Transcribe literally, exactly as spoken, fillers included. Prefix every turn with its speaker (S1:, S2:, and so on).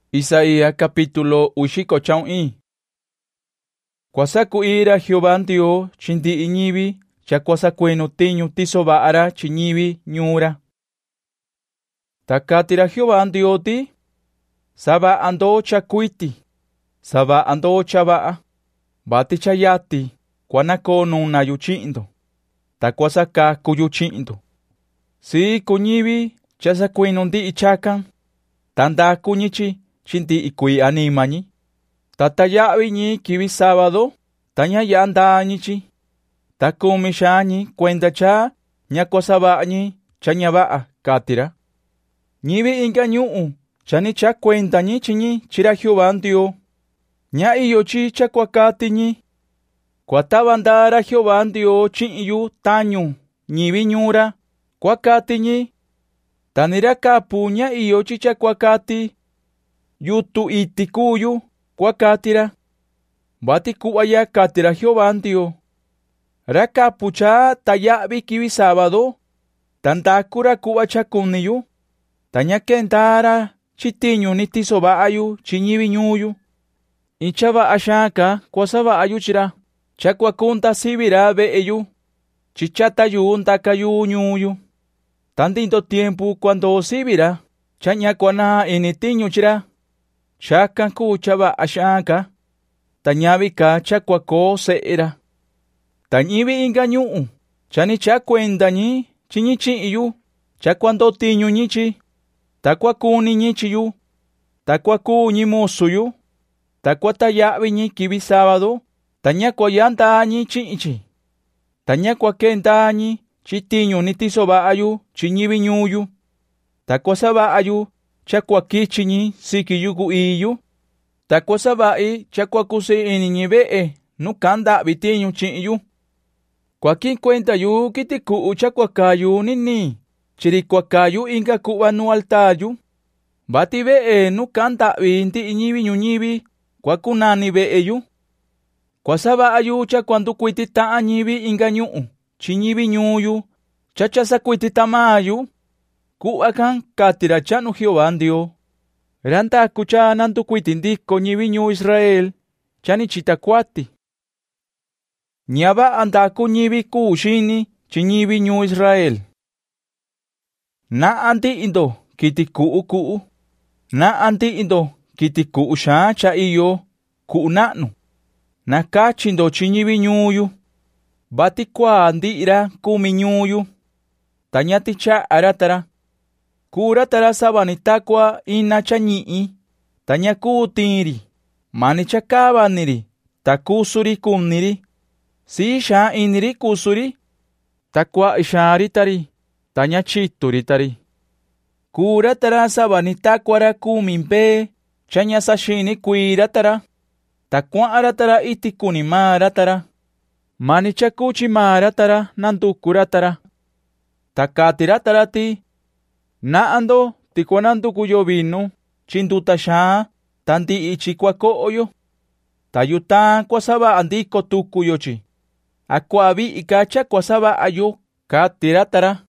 S1: Isaías capítulo uxiko chau'i. Kwasaku'ira Jehová Ndios chindi'i ñivi cha kwasakuenu tiñu tisova'ara chi ñivi ñu'ra. Takatira Jehová Ndios ti sava'a ndo chakuiti, sava'a ndo chava'a, vati chayati kwanako nunayu chi'ndo, ta kwasakakuyu chi'ndo. Siku ñivi chasakuenu ndi'i chakan, tandaku ñichi chindi'i kui anima ñi. Tataya'vi ñi kivi sábado, tañaya ndaa ñichi, takumi xaa ñi kuenda cha ñakwasava'a ñi cha ñava'a katira. Ñivi inka ñu'u chani cha kuenda ñi chi ñi chira Jehová Ndios, ña iyo chi cha kuakati ñi. Kuatava ndara Jehová Ndios chi'yu tañu ñivi ñu'ra kuakati ñi, tanira kapu ña iyo chi cha kuakati yutu iti kuyu kuakatira. Vati ku'vaya katira Jehová Ndios, ra kapu cha taya'vi kivi sábado, tandakura ku'va cha kuniyu, taña kendara chitiñu ni tisova'ayu chi ñivi ñu'yu. Icha va'a xaanka kwasava'ayu chira, cha kuakunda sivira ve'eyu, chi chatayu ndakayu ñu'yu. Tandindo tiempu cuando sivira, cha ña kuana ini tiñu chira, chakan ku cha va'a xaanka, tañavika cha kuako se'era. Tañivi inka ñu'u chani cha kuenda ñi chi ñi chi'yu, cha kuando tiñu ñichi, ta kuakuni ñi chiyu, ta kuaku ñi musuyu, ta kuataya'vi ñi kivi sábado, ta ña kuaya ndaa ñi chi'chi, ta ña kuakenda ñi chi tiñu ni tisova'ayu chi ñivi ñu'yu, ta kuasava'ayu cha kuakichi ñi siki yuku iyu, ta kuasava'i cha kuakusi ini ñi ve'e nu kanda'vi tiñu chi'yu. Kuakin kuentayu kiti ku'u cha kuakayu nini, chiri kuakayu inka ku'va nu altaryu, vati ve'e nu kanda'vi ndi'i ñivi ñuñivi kuakunani ve'eyu. Kuasava'ayu cha kuandu kuiti ta'a ñivi inka ñu'u chi ñivi ñu'yu cha chasakuiti tamayu. Ku'vakan katira cha'nu Jehová Ndios, ra ndaku cha nandukuiti ndiko ñivi ñuu Israel chani chita kuati. Ña va'a ndaku ñivi kuu xini chi ñivi ñuu Israel. Na'a ndi'indo kiti ku'u ku'u, na'a ndi'indo kiti ku'u xaan cha iyo ku'u na'nu, nakachindo chi ñivi ñu'yu, vati kuaa ndi'ira kumi ñu'yu, ta ña ticha'ara tara. Kura tara savani takua ina cha ñi'i, ta ña kuu tiinri, mani cha kavaniri, ta kusuri kuniri, si xaan iniri kusuri, ta kua'i xaanri tari, ta ña chituri tari. Kura tara savani takuara kumi mbee, cha ña saxini kuira tara, ta kua'ara tara iti kuni mara tara, mani cha kuchi mara tara nandukura tara. Ta katira tara ti, na'ando ti kuanandukuyo vinu chi nduta xaan ta ndi'i chi kuako'yo, ta yutaan kuasava'a ndiko tukuyo chi, a kua'a vi'ika cha kuasava'ayo katira tara.